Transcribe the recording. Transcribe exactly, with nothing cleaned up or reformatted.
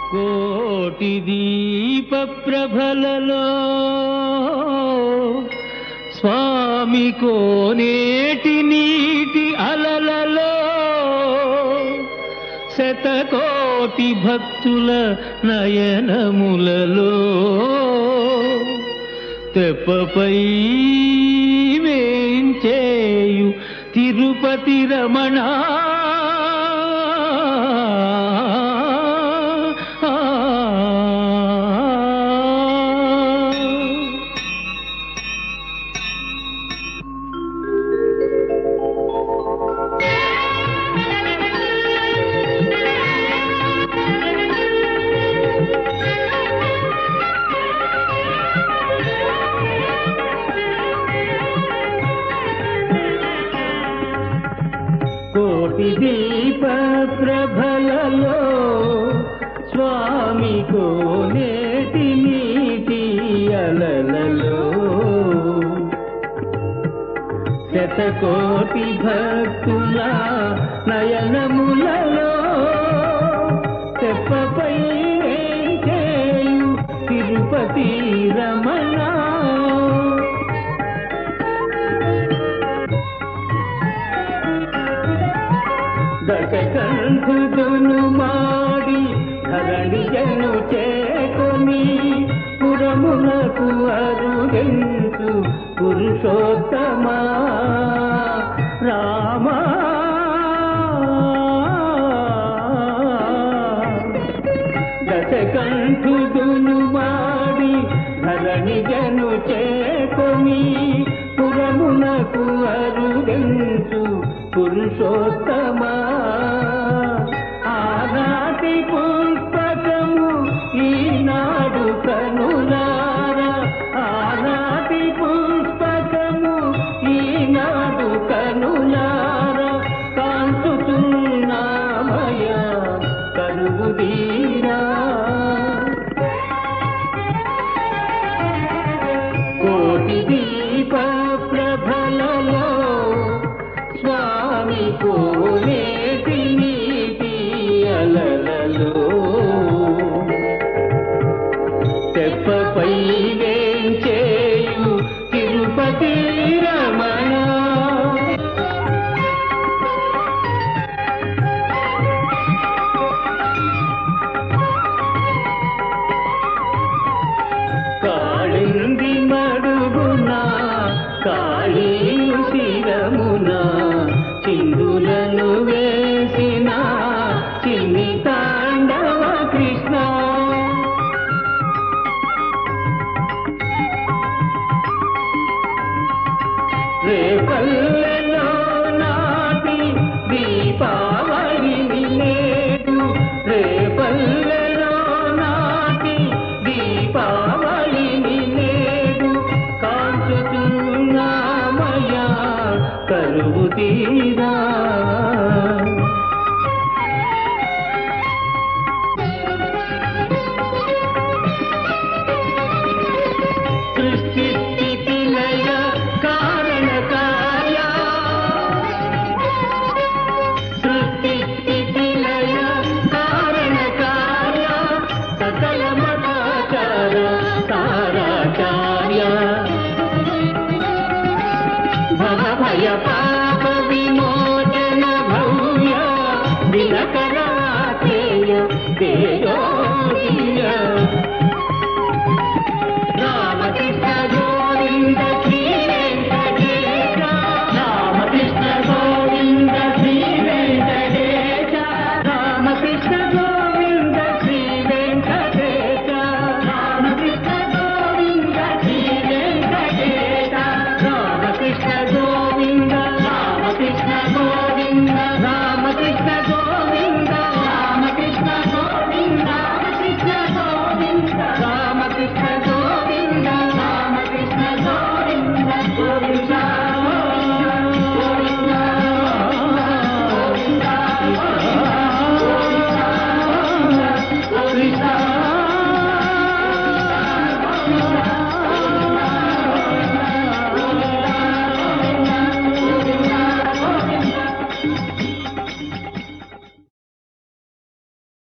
కోటి దీప ప్రభలలో స్వామి కోనేటి నీటి అలలలో శతకోటి భక్తుల నయనములలో తెప్పపై వేంచేయు తిరుపతి రమణ కోటి దీప ప్రభలలో స్వామి కోనేటి నీటి అలలలో శతకోటి భక్తుల నయనములలో తెప్పపై వేంచేయు తిరుపతి రమణ దశకంఠుడును మాడి ధరణిజను చేకొని పురమునకు అరుగెంచు పురుషోత్తమా రామా దశకంఠుడును మాడి ధరణిజను చేకొని పురమునకు అరుగెంచు పురుషోత్తమా ఆనాటి పుస్తకము ఈనాడు కనులారా ఆనాటి పుస్తకము ఈనాడు కనులారా కాంచుతున్నామయ్యా కరుగుదీరా కోటి దీప ప్రభలలో స్వామి కోనేటి నీటి అలలలో తెప్పపై వేంచేయు తిరుపతి రమణ కాళింది మడుగున కాళీయు శిరమున చిందులను వేసిన చిన్ని తాండవ కృష్ణ రేపల్లెలో నాటి దీపావళిని నేడు రేపల్లెలో నాటి దీపావళిని నేడు కాంచుతున్నామయ్యా కరువు తీరా